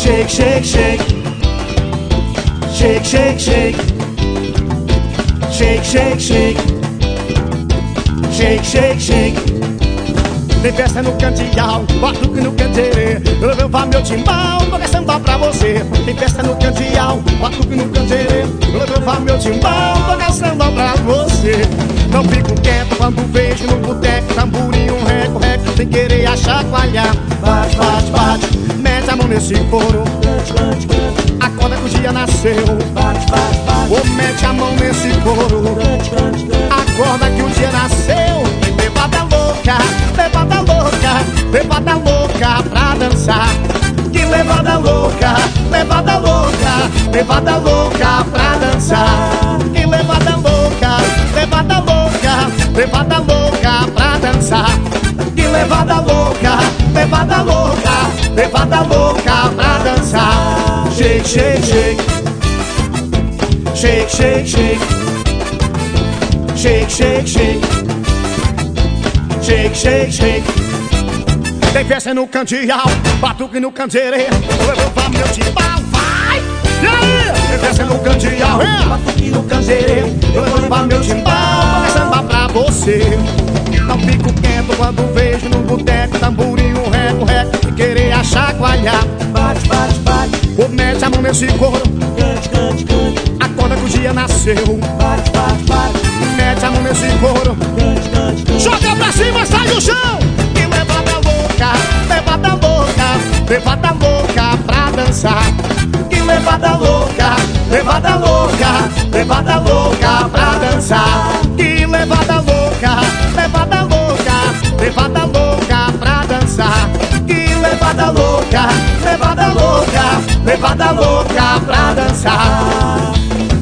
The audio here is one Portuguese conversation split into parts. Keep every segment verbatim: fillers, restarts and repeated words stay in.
Shake, shake, shake. Shake, shake, shake. Shake, shake, shake. Shake, shake, shake. Tem festa no cantial, batuque no canteiro. Eu vou levar meu timbal, vou samba pra você. Tem festa no cantial, batuque no canteiro. Eu vou levar meu timbal, vou samba pra você. Não fico quieto quando vejo no boteco tamborim, um reco, reco, sem querer chacoalhar. Bate, bate, bate, mete a mão nesse couro. Acorda que o dia nasceu. Bate, bate, bate, ou mete a mão nesse couro. Acorda que o dia nasceu. Levada louca, levada louca, levada louca pra dançar. Que levada louca, levada louca, levada louca pra dançar. Que levada louca, levada louca, levada louca pra dançar. Que levada louca, levada louca, levada louca pra dançar. Shake, shake, shake. Shake, shake, shake. Shake, shake, shake. Shake, shake, shake. Tem festa no cantial, batuque no canteiro. Eu vou levar meu timbal, vai! E aí? Tem festa no cantial, batuque no canteiro. Eu vou levar meu timbal, vou samba pra você. Não fico quieto quando vejo no boteco tamborim, um reco, reco, e querer chacoalhar. Bate, bate, bate, ou mete a mão nesse couro. Cante, cante, cante. Acorda que o dia nasceu. Bate, bate, bate, mete a mão nesse couro. Cante, cante, cante. Joga pra cima, sai do chão. Que levada louca, levada louca, levada louca pra dançar. Que levada louca, levada louca, levada louca pra dançar. Que levada louca, levada louca, levada louca pra dançar. Que levada louca, levada louca, levada louca pra dançar.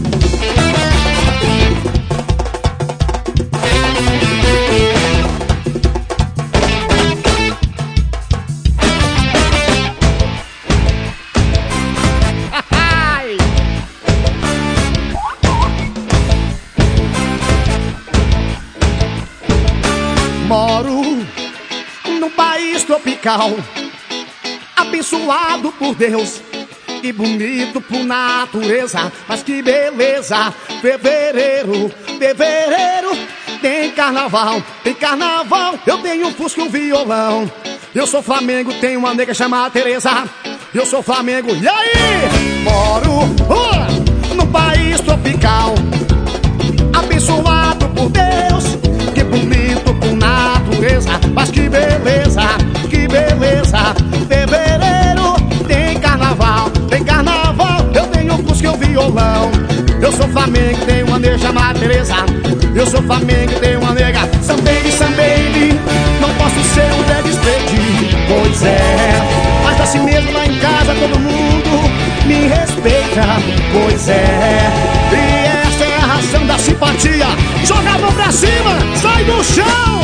Moro num país tropical, abençoado por Deus e bonito por natureza. Mas que beleza, fevereiro, fevereiro tem carnaval, tem carnaval. Eu tenho um fusca e um violão. Eu sou Flamengo, tenho uma nega chamada Teresa. Eu sou Flamengo, e aí? Moro uh, num país tropical, abençoado por Deus, que bonito por natureza. Mas que beleza, que beleza, fevereiro tem carnaval, tem carnaval. Eu tenho um fusca e um violão. Eu sou Flamengo, tenho uma nega chamada Teresa. Eu sou Flamengo, tenho uma nega Some baby, some baby. Não posso ser um dead straight, pois é, mas assim mesmo lá em casa todo mundo me respeita, pois é. E essa é a razão da simpatia. Joga a mão pra cima, sai do chão.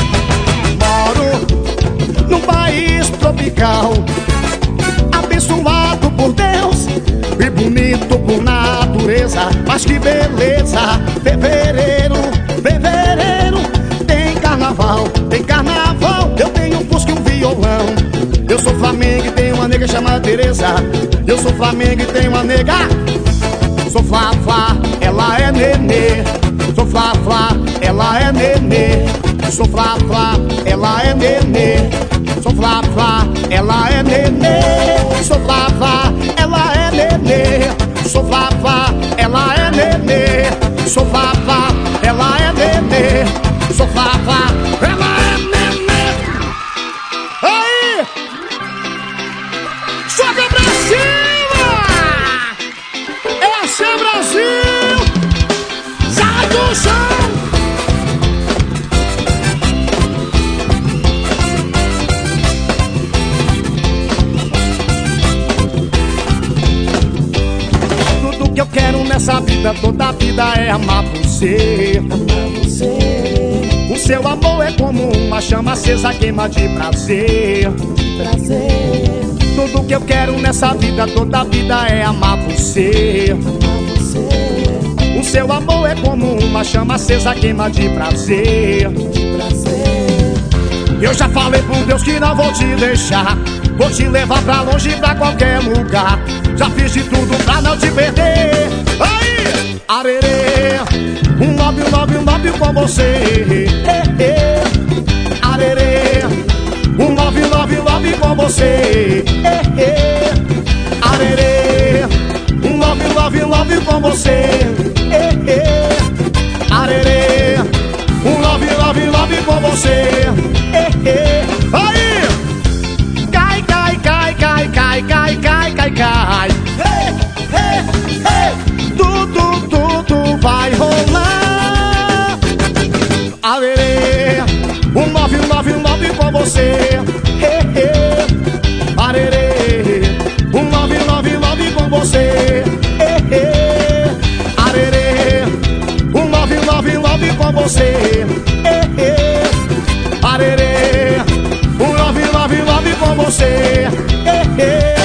Moro num país tropical, abençoado por Deus e bonito por natureza. Mas que beleza, fevereiro, fevereiro tem carnaval, tem carnaval. Eu tenho um fusca e um violão. Eu sou Flamengo e tenho uma nega chamada Teresa. Eu sou Flamengo e tenho uma nega. Sou Flá, Flá, ela é nenê. Sou Flá, Flá, ela é nenê. Sou Flá, Flá, ela é nenê. Sou Flá, Flá, ela é nenê. Sou Flá, Flá, ela é nenê. Sou Flá, Flá, ela é nenê. Sou Flá, Flá, ela é nenê. Sou Flá, Flá, ela é nenê. Aí! Joga pra cima! Esse é Brasil! Sai do chão! Tudo que eu quero nessa vida, toda a vida é amar você. Amar você. O seu amor é como uma chama acesa, queima de prazer. De prazer. Tudo que eu quero nessa vida, toda a vida é amar você. Amar você. O seu amor é como uma chama acesa, queima de prazer. De prazer. Eu já falei pro Deus que não vou te deixar, vou te levar pra longe, pra qualquer lugar. Já fiz de tudo pra não te perder. Aí, arerê, um nove, um nove, um nove com você. Arerê, um nove, nove, nove com você. Arerê, um nove, nove, nove com você. Arerê, um nove, nove, nove com você. Aí! Cai, cai, cai, cai, cai, cai, cai, cai, cai. Hey, hey, hey. Tudo, tudo vai rolar. Arerê, um nove, nove, nove com você. Hey, hey. Arerê, um nove, nove, nove com você. Hey, hey. Arerê, um nove, nove, nove com você. Hey, hey. Arerê, um nove, nove, nove com você. Hey, hey.